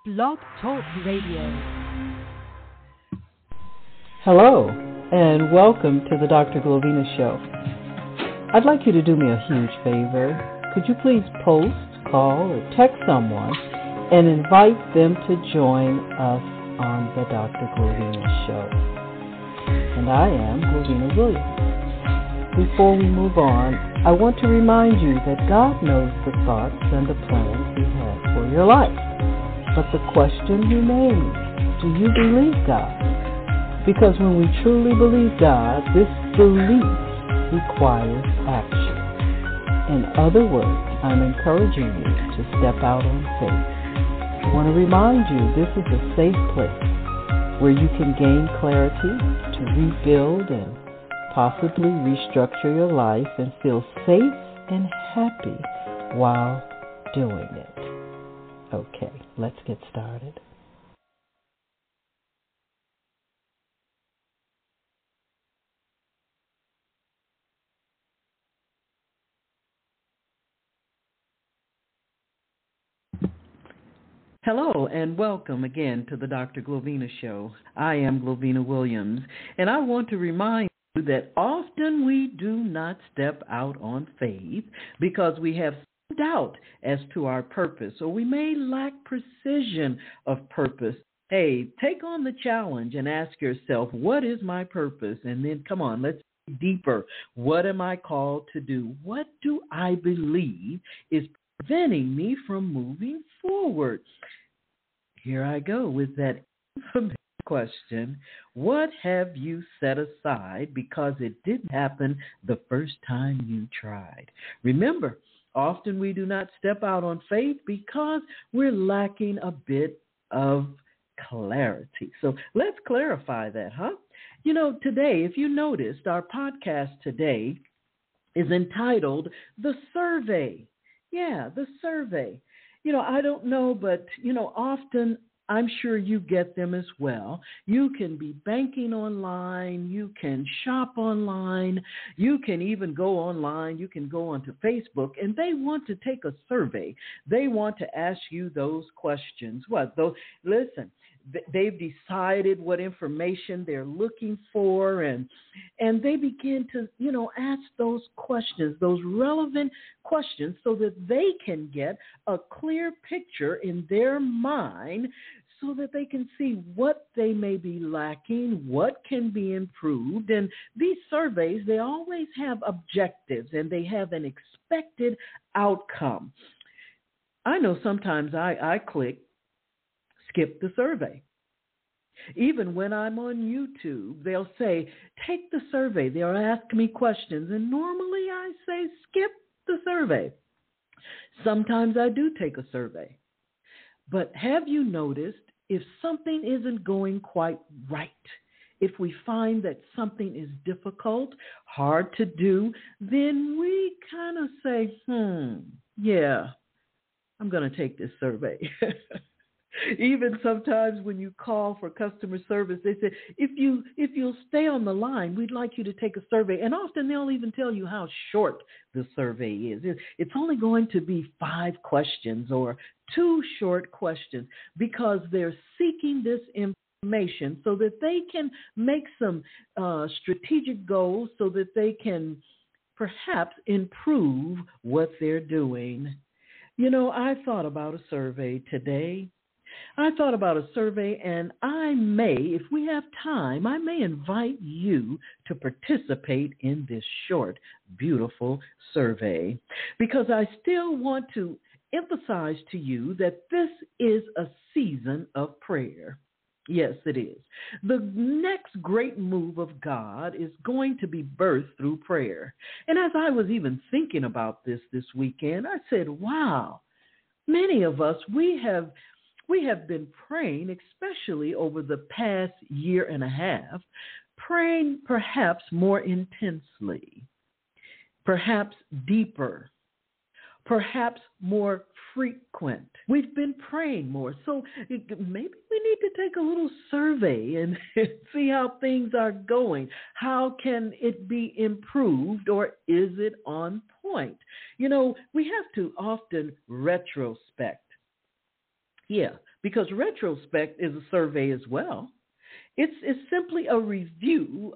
Blog Talk Radio. Hello, and welcome to the Dr. Glovina Show. I'd like you to do me a huge favor. Could you please post, call, or text someone and invite them to join us on the Dr. Glovina Show? And I am Glovina Williams. Before we move on, I want to remind you that God knows the thoughts and the plans He has for your life. But the question remains, do you believe God? Because when we truly believe God, this belief requires action. In other words, I'm encouraging you to step out on faith. I want to remind you this is a safe place where you can gain clarity to rebuild and possibly restructure your life and feel safe and happy while doing it. Okay, let's get started. Hello, and welcome again to the Dr. Glovina Show. I am Glovina Williams, and I want to remind you that often we do not step out on faith because we have some doubt as to our purpose, or we may lack precision of purpose. Hey, take on the challenge and ask yourself, what is my purpose? And then, come on, let's dig deeper. What am I called to do? What do I believe is preventing me from moving forward? Here I go with that infamous question. What have you set aside because it didn't happen the first time you tried? Remember, often we do not step out on faith because we're lacking a bit of clarity. So let's clarify that, huh? You know, today, if you noticed, our podcast today is entitled The Survey. Yeah, the survey. You know, I don't know, but, often I'm sure you get them as well. You can be banking online. You can shop online. You can even go online. You can go onto Facebook, and they want to take a survey. They want to ask you those questions. Listen, they've decided what information they're looking for, and they begin to, ask those questions, those relevant questions, so that they can get a clear picture in their mind so that they can see what they may be lacking, what can be improved. And these surveys, they always have objectives, and they have an expected outcome. I know sometimes I click skip the survey. Even when I'm on YouTube, they'll say, take the survey. They'll ask me questions, and normally I say, skip the survey. Sometimes I do take a survey. But have you noticed, if something isn't going quite right, if we find that something is difficult, hard to do, then we kind of say, yeah, I'm going to take this survey. Even sometimes when you call for customer service, they say, if you'll stay on the line, we'd like you to take a survey. And often they'll even tell you how short the survey is. It's only going to be 5 questions or 2 short questions because they're seeking this information so that they can make some strategic goals so that they can perhaps improve what they're doing. I thought about a survey today. I thought about a survey, and I may, if we have time, I may invite you to participate in this short, beautiful survey, because I still want to emphasize to you that this is a season of prayer. Yes, it is. The next great move of God is going to be birthed through prayer. And as I was even thinking about this weekend, I said, wow, many of us, we have been praying, especially over the past year and a half, praying perhaps more intensely, perhaps deeper, perhaps more frequent. We've been praying more. So maybe we need to take a little survey and see how things are going. How can it be improved, or is it on point? We have to often retrospect. Yeah, because retrospect is a survey as well. It's simply a review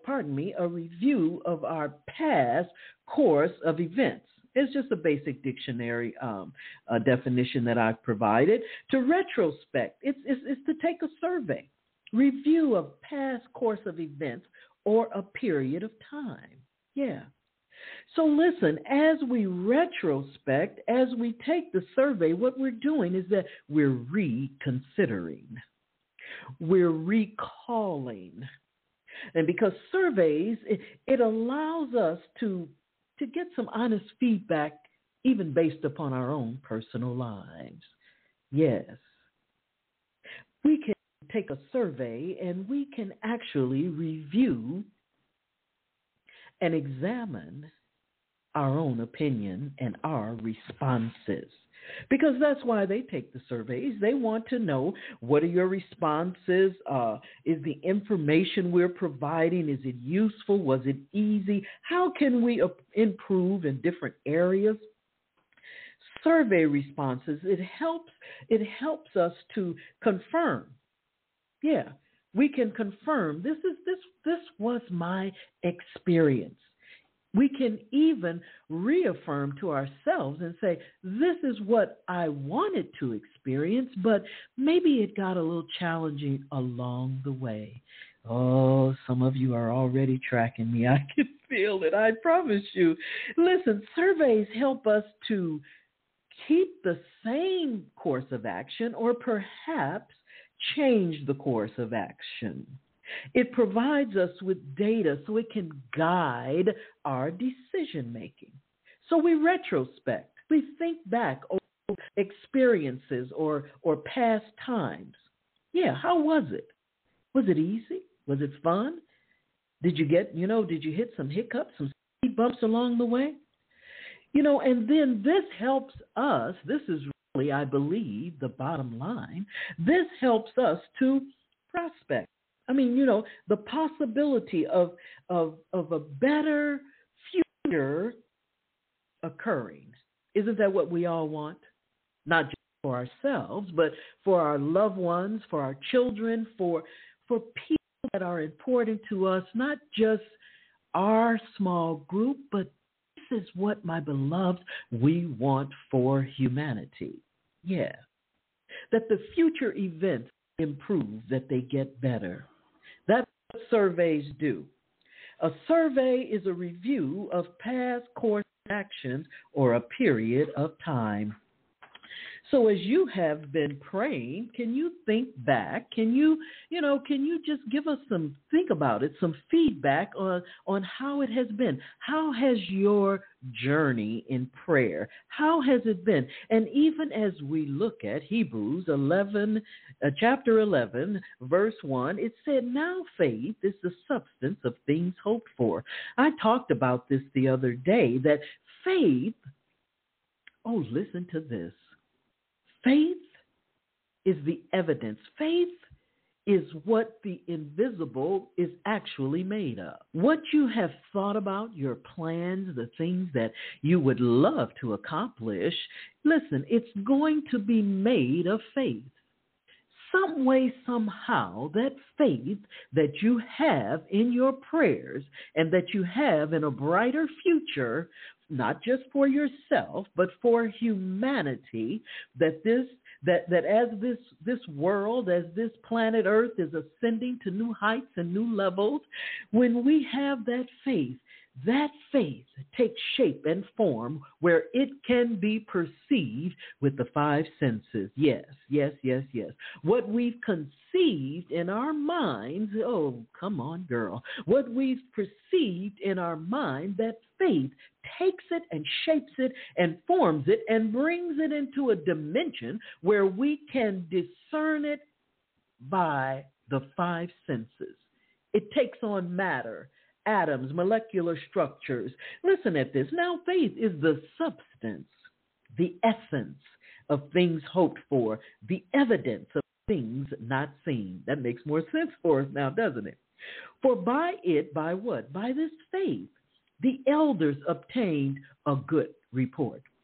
of our past course of events. It's just a basic dictionary definition that I've provided. To retrospect, it's to take a survey, review of past course of events or a period of time. Yeah. So listen, as we retrospect, as we take the survey, what we're doing is that we're reconsidering. We're recalling. And because surveys, it allows us to get some honest feedback, even based upon our own personal lives. Yes. We can take a survey and we can actually review and examine our own opinion and our responses. Because that's why they take the surveys. They want to know, what are your responses? Is the information we're providing, is it useful? Was it easy? How can we improve in different areas? Survey responses, it helps us to confirm. Yeah, we can confirm this was my experience. We can even reaffirm to ourselves and say, this is what I wanted to experience, but maybe it got a little challenging along the way. Oh, some of you are already tracking me. I can feel it. I promise you. Listen, surveys help us to keep the same course of action or perhaps change the course of action. It provides us with data so it can guide our decision making. So we retrospect. We think back over experiences or past times. Yeah, how was it? Was it easy? Was it fun? Did you hit some hiccups, some speed bumps along the way? And then this helps us. This is really, I believe, the bottom line. This helps us to prospect. I mean, the possibility of a better future occurring. Isn't that what we all want? Not just for ourselves, but for our loved ones, for our children, for people that are important to us, not just our small group, but this is what, my beloved, we want for humanity. Yeah. That the future events improve, that they get better. That's what surveys do. A survey is a review of past course actions or a period of time. So as you have been praying, can you think back? Can you just give us think about it, some feedback on how it has been? How has your journey in prayer, how has it been? And even as we look at Hebrews 11, chapter 11, verse 1, it said, now faith is the substance of things hoped for. I talked about this the other day, that faith, listen to this. Faith is the evidence. Faith is what the invisible is actually made of. What you have thought about, your plans, the things that you would love to accomplish, listen, it's going to be made of faith. Some way, somehow, that faith that you have in your prayers and that you have in a brighter future, not just for yourself, but for humanity, that as this world, as this planet Earth is ascending to new heights and new levels, when we have that faith takes shape and form where it can be perceived with the five senses. Yes. What we've conceived in our minds, oh, come on, girl. What we've perceived in our mind, that faith takes it and shapes it and forms it and brings it into a dimension where we can discern it by the five senses. It takes on matter, atoms, molecular structures. Listen at this. Now, faith is the substance, the essence of things hoped for, the evidence of things not seen. That makes more sense for us now, doesn't it? For by what? By this faith, the elders obtained a good report.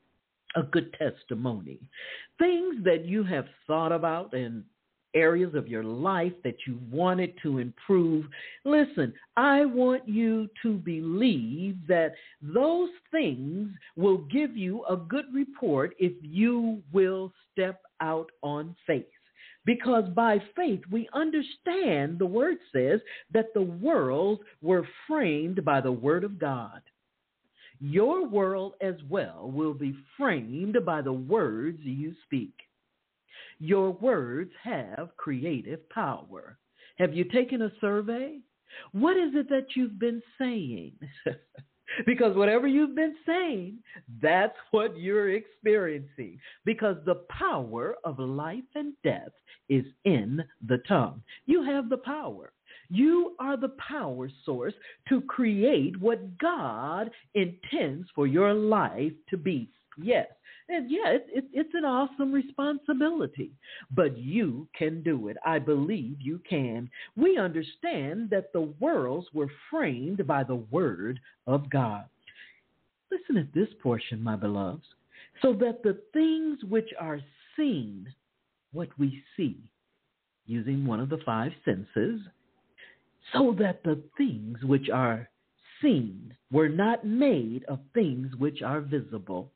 a good testimony, things that you have thought about and areas of your life that you wanted to improve. Listen, I want you to believe that those things will give you a good report if you will step out on faith. Because by faith, we understand the word says that the worlds were framed by the word of God. Your world as well will be framed by the words you speak. Your words have creative power. Have you taken a survey? What is it that you've been saying? Because whatever you've been saying, that's what you're experiencing. Because the power of life and death is in the tongue. You have the power. You are the power source to create what God intends for your life to be. Yes. And yeah, it's an awesome responsibility, but you can do it. I believe you can. We understand that the worlds were framed by the word of God. Listen at this portion, my beloveds, so that the things which are seen, what we see, using one of the five senses, so that the things which are seen were not made of things which are visible.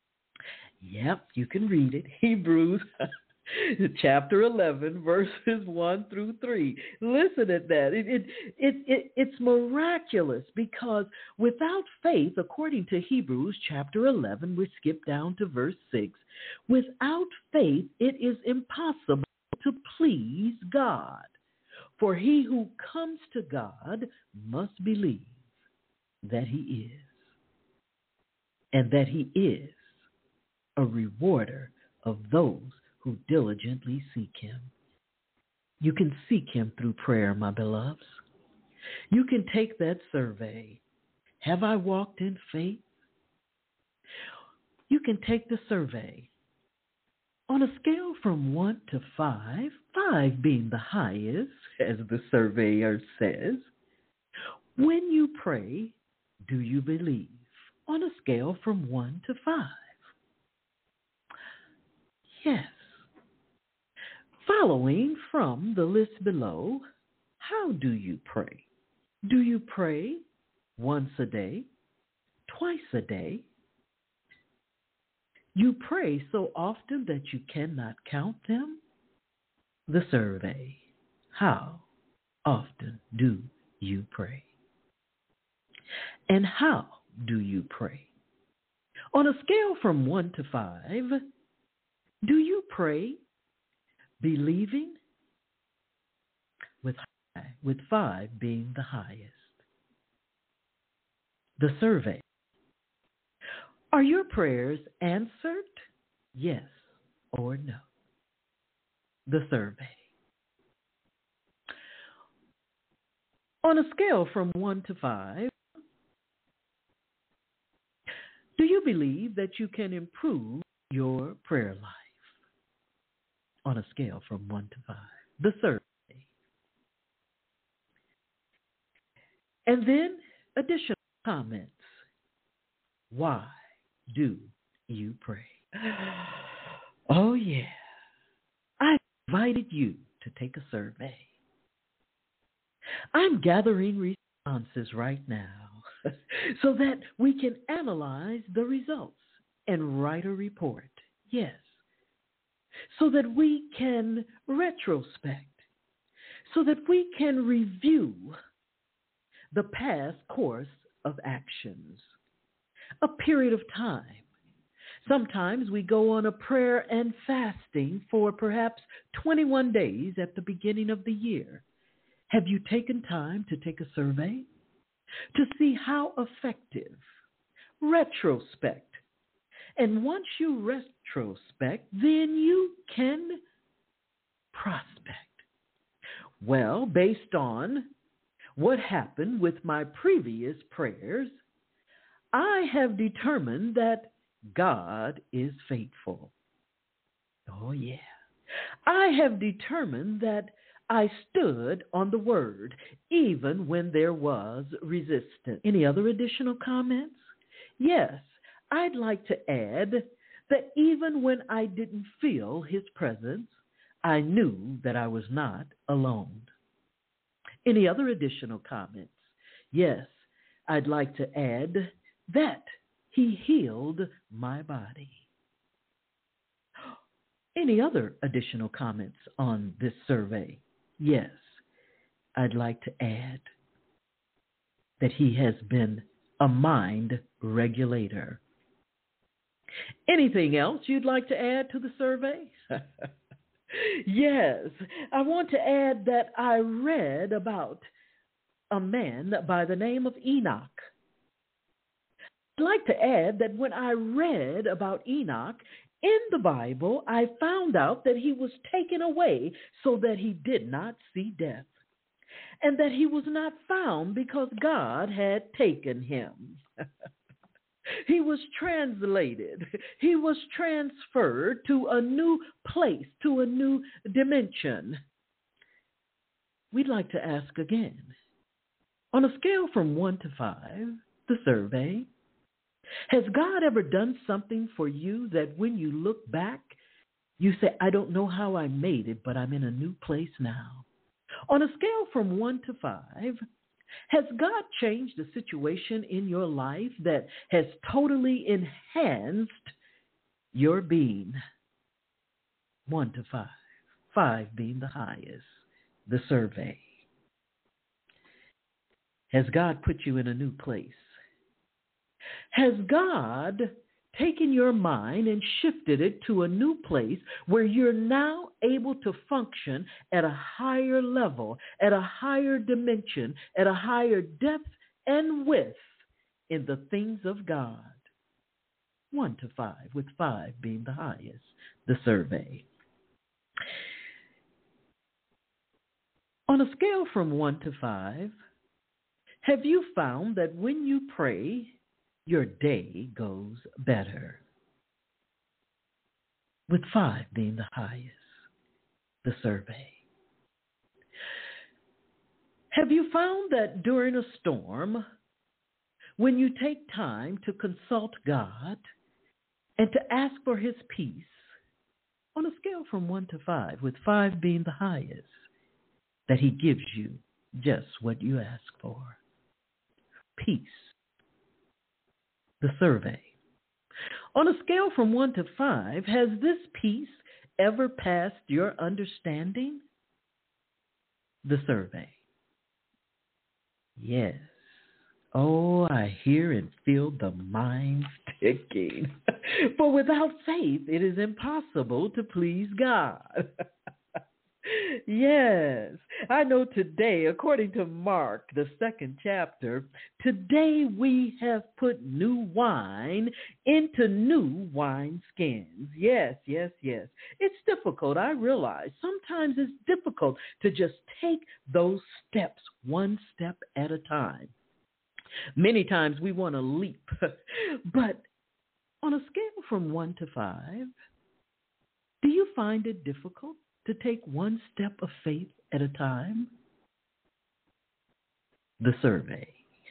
Yep, you can read it. Hebrews chapter 11, verses 1 through 3. Listen at that. It's miraculous because without faith, according to Hebrews chapter 11, we skip down to verse 6. Without faith, it is impossible to please God. For he who comes to God must believe that he is, and that he is a rewarder of those who diligently seek him. You can seek him through prayer, my beloveds. You can take that survey. Have I walked in faith? You can take the survey. On a scale from 1 to 5, 5 being the highest, as the surveyor says, when you pray, do you believe? On a scale from 1 to 5. Yes. Following from the list below, how do you pray? Do you pray once a day, twice a day? You pray so often that you cannot count them? The survey, how often do you pray? And how do you pray? On a scale from 1 to 5, do you pray believing? With 5 being the highest. The survey. Are your prayers answered? Yes or no? The survey. On a scale from 1 to 5, do you believe that you can improve your prayer life? On a scale from 1 to 5. The survey. And then additional comments. Why do you pray? Oh, yeah. I invited you to take a survey. I'm gathering responses right now so that we can analyze the results and write a report. Yes. So that we can retrospect, so that we can review the past course of actions, a period of time. Sometimes we go on a prayer and fasting for perhaps 21 days at the beginning of the year. Have you taken time to take a survey to see how effective? Retrospect. And once you retrospect, then you can prospect. Well, based on what happened with my previous prayers, I have determined that God is faithful. Oh, yeah. I have determined that I stood on the word, even when there was resistance. Any other additional comments? Yes, I'd like to add that even when I didn't feel his presence, I knew that I was not alone. Any other additional comments? Yes, I'd like to add that he healed my body. Any other additional comments on this survey? Yes, I'd like to add that he has been a mind regulator. Anything else you'd like to add to the survey? Yes, I want to add that I read about a man by the name of Enoch. I'd like to add that when I read about Enoch in the Bible, I found out that he was taken away so that he did not see death, and that he was not found because God had taken him. He was translated. He was transferred to a new place, to a new dimension. We'd like to ask again. On a scale from 1 to 5, the survey, has God ever done something for you that when you look back, you say, I don't know how I made it, but I'm in a new place now? On a scale from 1 to 5, has God changed a situation in your life that has totally enhanced your being? 1 to 5, 5 being the highest, the survey. Has God put you in a new place? Has God taken your mind and shifted it to a new place where you're now able to function at a higher level, at a higher dimension, at a higher depth and width in the things of God? 1 to 5, with 5 being the highest, the survey. On a scale from 1 to 5, have you found that when you pray, your day goes better? With 5 being the highest, the survey. Have you found that during a storm, when you take time to consult God and to ask for his peace, on a scale from 1 to 5, with 5 being the highest, that he gives you just what you ask for? Peace. The survey. On a scale from 1 to 5, has this peace ever passed your understanding? The survey. Yes. Oh, I hear and feel the mind ticking. For without faith, it is impossible to please God. Yes, I know today, according to Mark, the 2nd chapter, today we have put new wine into new wineskins. Yes, yes, yes. It's difficult, I realize. Sometimes it's difficult to just take those steps, one step at a time. Many times we want to leap, but on a scale from 1 to 5, do you find it difficult to take one step of faith at a time? The survey.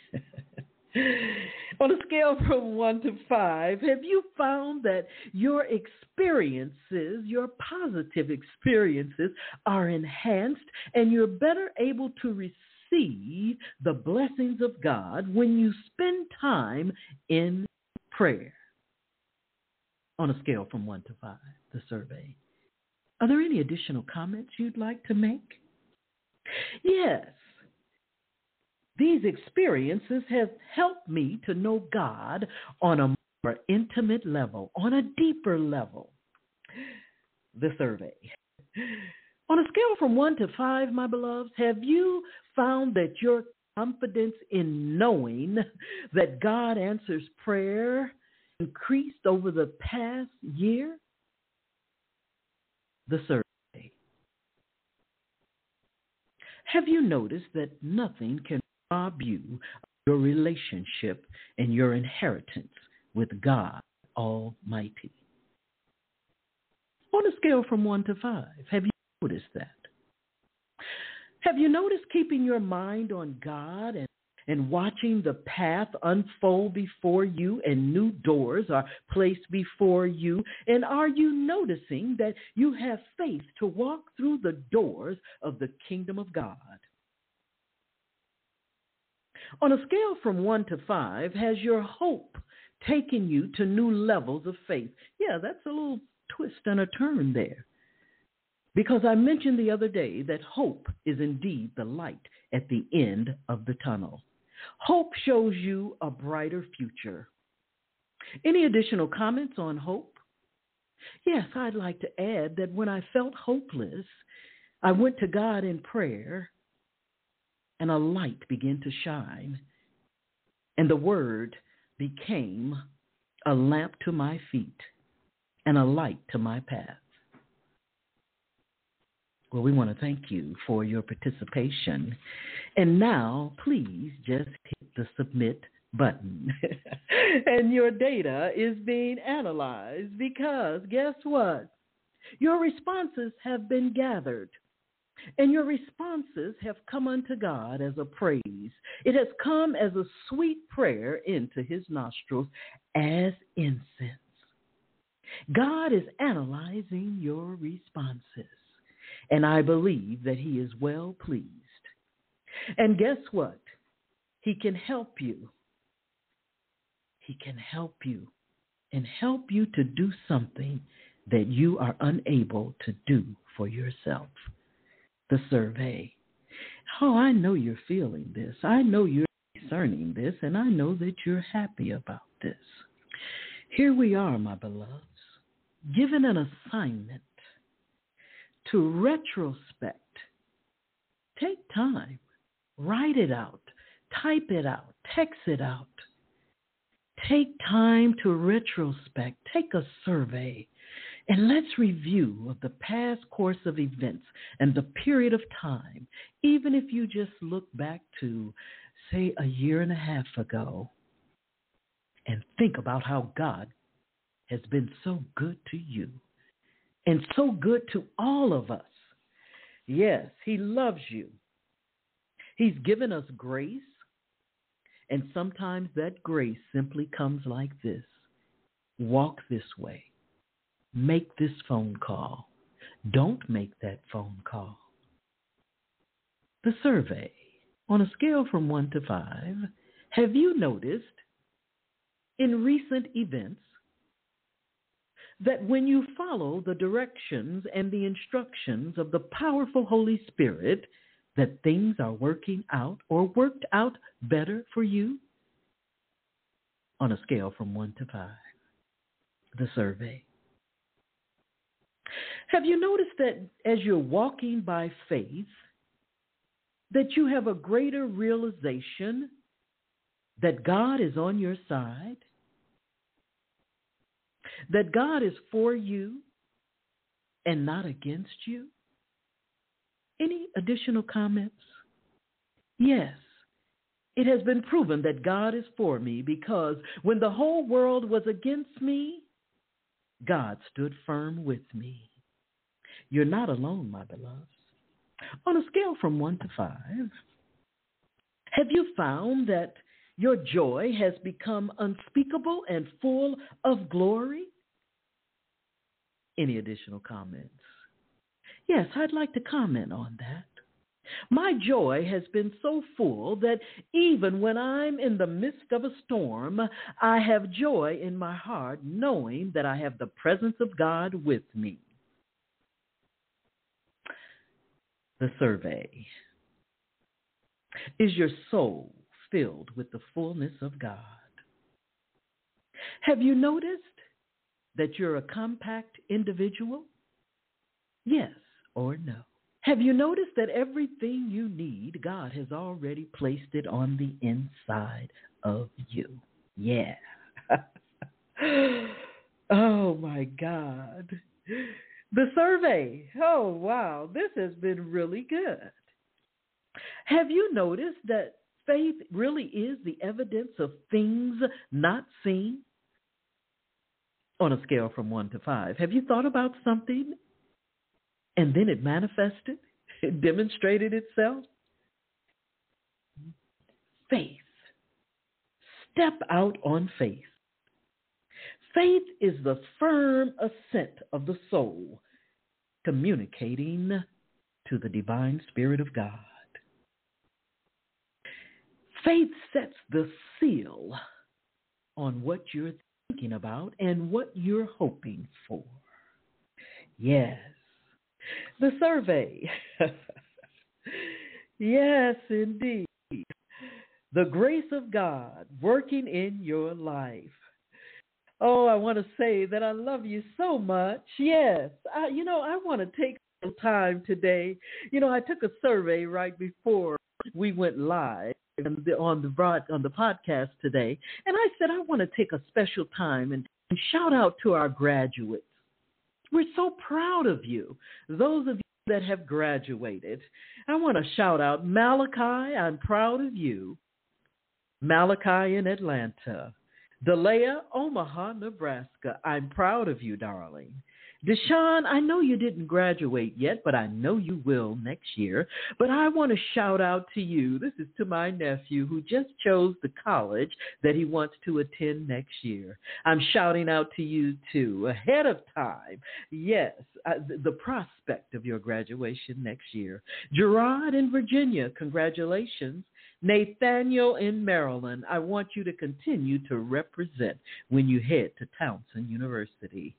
On a scale from 1 to 5, have you found that your experiences, your positive experiences, are enhanced and you're better able to receive the blessings of God when you spend time in prayer? On a scale from 1 to 5, the survey. Are there any additional comments you'd like to make? Yes. These experiences have helped me to know God on a more intimate level, on a deeper level. The survey. On a scale from 1 to 5, my beloveds, have you found that your confidence in knowing that God answers prayer increased over the past year? The survey. Have you noticed that nothing can rob you of your relationship and your inheritance with God Almighty? On a scale from 1 to 5, have you noticed that? Have you noticed keeping your mind on God and watching the path unfold before you and new doors are placed before you? And are you noticing that you have faith to walk through the doors of the kingdom of God? On a scale from 1 to 5, has your hope taken you to new levels of faith? Yeah, that's a little twist and a turn there. Because I mentioned the other day that hope is indeed the light at the end of the tunnel. Hope shows you a brighter future. Any additional comments on hope? Yes, I'd like to add that when I felt hopeless, I went to God in prayer, and a light began to shine, and the word became a lamp to my feet and a light to my path. Well, we want to thank you for your participation. And now, please just hit the submit button. And your data is being analyzed because guess what? Your responses have been gathered. And your responses have come unto God as a praise. It has come as a sweet prayer into his nostrils as incense. God is analyzing your responses. And I believe that he is well pleased. And guess what? He can help you. He can help you and help you to do something that you are unable to do for yourself. The survey. Oh, I know you're feeling this. I know you're discerning this, and I know that you're happy about this. Here we are, my beloveds, given an assignment to retrospect. Take time, write it out, type it out, text it out. Take time to retrospect, take a survey, and let's review of the past course of events and the period of time, even if you just look back to, say, a year and a half ago, and think about how God has been so good to you. And so good to all of us. Yes, he loves you. He's given us grace. And sometimes that grace simply comes like this. Walk this way. Make this phone call. Don't make that phone call. The survey. On a scale from 1 to 5, have you noticed in recent events that when you follow the directions and the instructions of the powerful Holy Spirit, that things are working out or worked out better for you? On a scale from 1 to 5, the survey. Have you noticed that as you're walking by faith, that you have a greater realization that God is on your side? That God is for you and not against you? Any additional comments? Yes, it has been proven that God is for me because when the whole world was against me, God stood firm with me. You're not alone, my beloveds. On a scale from 1 to 5, have you found that your joy has become unspeakable and full of glory? Any additional comments? Yes, I'd like to comment on that. My joy has been so full that even when I'm in the midst of a storm, I have joy in my heart knowing that I have the presence of God with me. The survey. Is your soul filled with the fullness of God? Have you noticed that you're a compact individual? Yes or no? Have you noticed that everything you need, God has already placed it on the inside of you? Yeah. Oh, my God. The survey. Oh, wow. This has been really good. Have you noticed that faith really is the evidence of things not seen? On a scale from 1 to 5, have you thought about something and then it manifested? It demonstrated itself? faith. Step out on faith. Faith is the firm assent of the soul, communicating to the divine Spirit of God. Faith sets the seal on what you're thinking about and what you're hoping for. Yes, the survey. Yes, indeed. The grace of God working in your life. Oh, I want to say that I love you so much. Yes, I want to take some time today. I took a survey right before we went live on the podcast today, and I said I want to take a special time and shout out to our graduates. We're so proud of you, those of you that have graduated. I want to shout out Malachi, I'm proud of you. Malachi in Atlanta. Delea, Omaha, Nebraska. I'm proud of you, darling. Deshaun, I know you didn't graduate yet, but I know you will next year. But I want to shout out to you. This is to my nephew who just chose the college that he wants to attend next year. I'm shouting out to you, too, ahead of time. Yes, the prospect of your graduation next year. Gerard in Virginia, congratulations. Nathaniel in Maryland, I want you to continue to represent when you head to Towson University.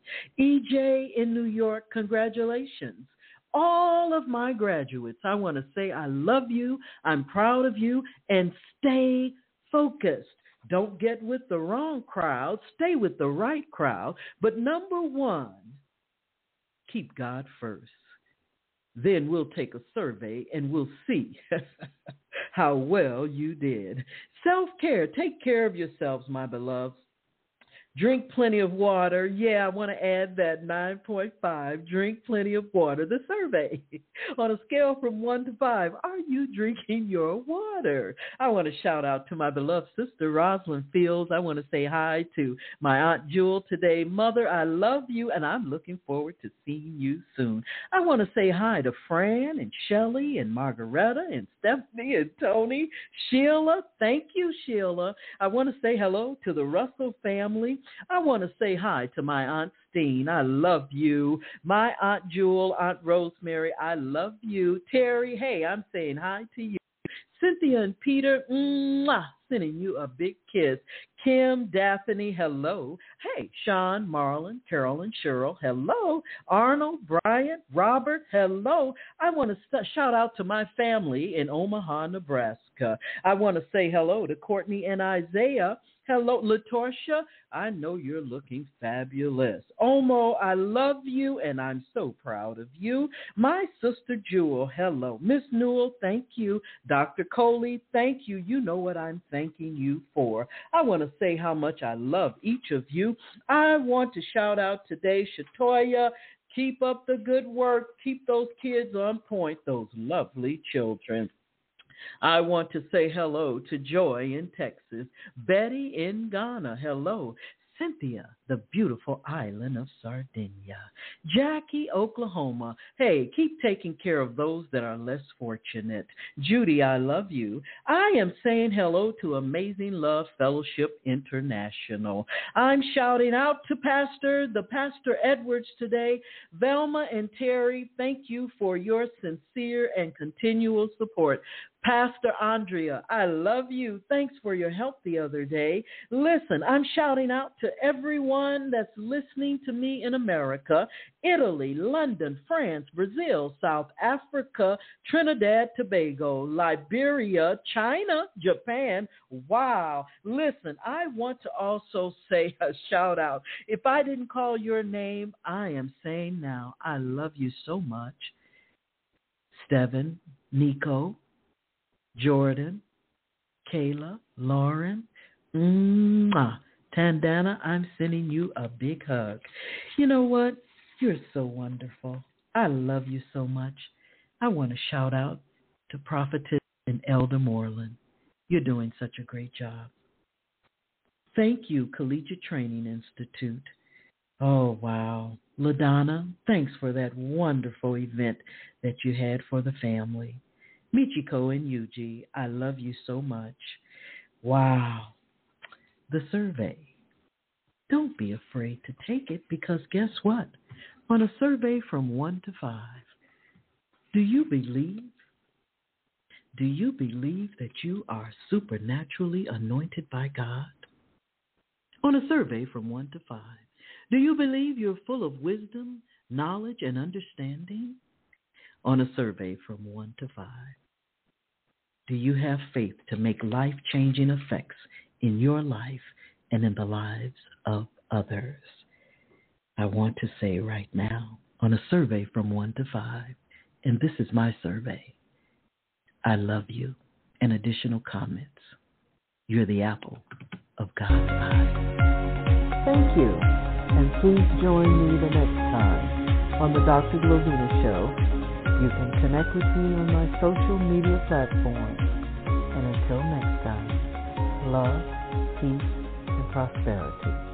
EJ in New York, congratulations. All of my graduates, I want to say I love you, I'm proud of you, and stay focused. Don't get with the wrong crowd, stay with the right crowd. But number one, keep God first. Then we'll take a survey and we'll see how well you did. Self-care. Take care of yourselves, my beloveds. Drink plenty of water. Yeah, I want to add that 9.5. Drink plenty of water. The survey. On a scale from 1 to 5, are you drinking your water? I want to shout out to my beloved sister, Rosalind Fields. I want to say hi to my Aunt Jewel today. Mother, I love you, and I'm looking forward to seeing you soon. I want to say hi to Fran and Shelley and Margaretta and Stephanie and Tony. Sheila, thank you, Sheila. I want to say hello to the Russell family. I want to say hi to my Aunt Steen. I love you. My Aunt Jewel, Aunt Rosemary, I love you. Terry, hey, I'm saying hi to you. Cynthia and Peter, sending you a big kiss. Kim, Daphne, hello. Hey, Sean, Marlon, Carolyn, Cheryl, hello. Arnold, Bryant, Robert, hello. I want to shout out to my family in Omaha, Nebraska. I want to say hello to Courtney and Isaiah. Hello, LaTorsha. I know you're looking fabulous. Omo, I love you, and I'm so proud of you. My sister Jewel, hello. Miss Newell, thank you. Dr. Coley, thank you. You know what I'm thanking you for. I want to say how much I love each of you. I want to shout out today, Shatoya. Keep up the good work. Keep those kids on point, those lovely children. I want to say hello to Joy in Texas, Betty in Ghana, hello, Cynthia, the beautiful island of Sardinia, Jackie, Oklahoma, hey, keep taking care of those that are less fortunate. Judy, I love you. I am saying hello to Amazing Love Fellowship International. I'm shouting out to the Pastor Edwards today. Velma and Terry, thank you for your sincere and continual support. Pastor Andrea, I love you. Thanks for your help the other day. Listen, I'm shouting out to everyone that's listening to me in America, Italy, London, France, Brazil, South Africa, Trinidad, Tobago, Liberia, China, Japan. Wow. Listen, I want to also say a shout out. If I didn't call your name, I am saying now, I love you so much. Steven, Nico, Jordan, Kayla, Lauren, Tandana, I'm sending you a big hug. You know what? You're so wonderful. I love you so much. I want to shout out to Prophetess and Elder Moreland. You're doing such a great job. Thank you, Collegiate Training Institute. Oh, wow. LaDonna, thanks for that wonderful event that you had for the family. Michiko and Yuji, I love you so much. Wow. The survey. Don't be afraid to take it because guess what? On a survey from 1 to 5, do you believe? Do you believe that you are supernaturally anointed by God? On a survey from 1 to 5, do you believe you're full of wisdom, knowledge, and understanding? On a survey from 1 to 5, do you have faith to make life-changing effects in your life and in the lives of others? I want to say right now, on a survey from 1 to 5, and this is my survey, I love you. And additional comments. You're the apple of God's eye. Thank you. And please join me the next time on the Dr. Glovina Show. You can connect with me on my social media platforms. And until next time, love, peace, and prosperity.